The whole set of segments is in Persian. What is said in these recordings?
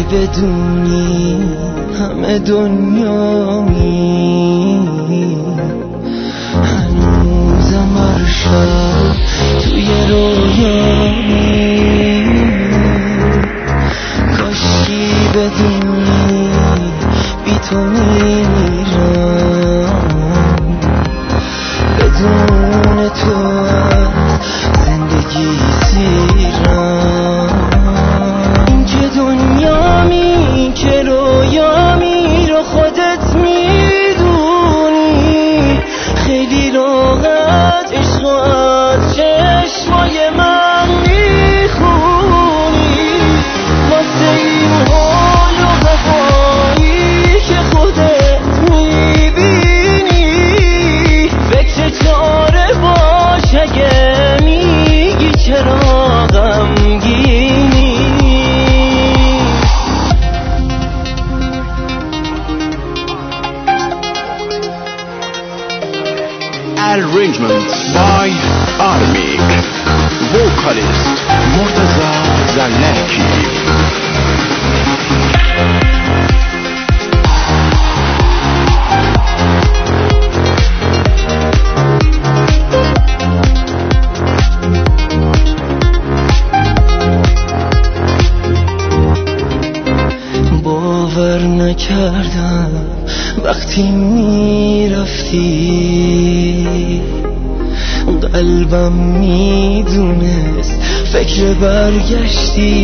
بدونی همه دنیامی، هنوزم هر شب توی رویامی. کاشکی بدونی بی تو میمیرم، بدون تو از زندگی سیرم. این که دنیامی که رویامی رو خودت میدونی، خیلی راحت عشق از چشمای من میخونی. واسه این حال و هوایی که خودت میبینی، فکر چاره باش اگه میگی چرا غمگینی. Arrangement by Armik, vocalist Murtaza Zalaki. باور نکردم وقتی میرفتی، قلبم میدونست فکر برگشتی.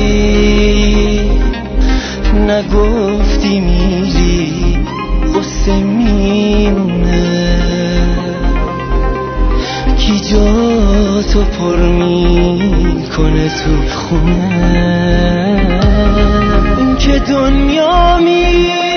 نگفتی میری غصه میمونه، کی جا تو پر میکنه تو خونه. این که دنیا